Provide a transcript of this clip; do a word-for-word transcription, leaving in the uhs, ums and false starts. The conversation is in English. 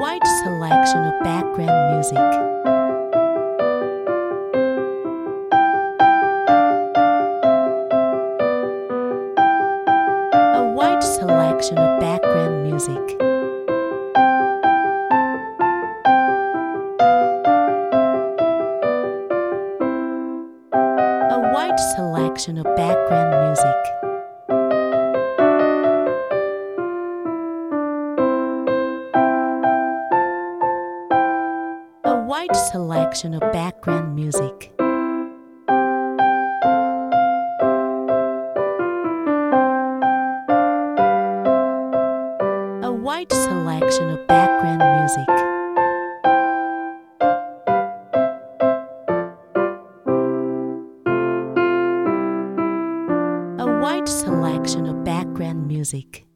wide selection of background music. A wide selection of background music. A wide selection of background music. A wide selection of background music. A wide selection of background music. A wide selection of background music.